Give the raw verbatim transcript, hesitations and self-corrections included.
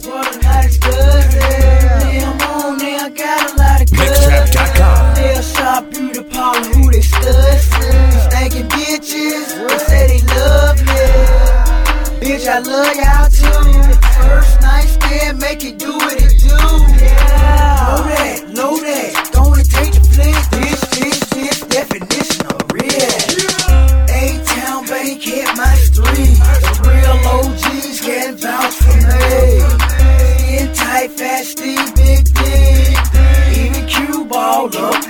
For the night is good. Them on there, got a lot of good. Mixtrap dot com. They'll shop beauty parlor, who they studs. Stinking bitches, they say they love me. Bitch, I love y'all too. First night stand, make it do what it do. Know that, know that. Gonna take the flick. This, this, this definition of real. A-Town Bank hit my street. The real O Gs can vouch for me. Skin tight, fat Steve, big D. Even Q ball up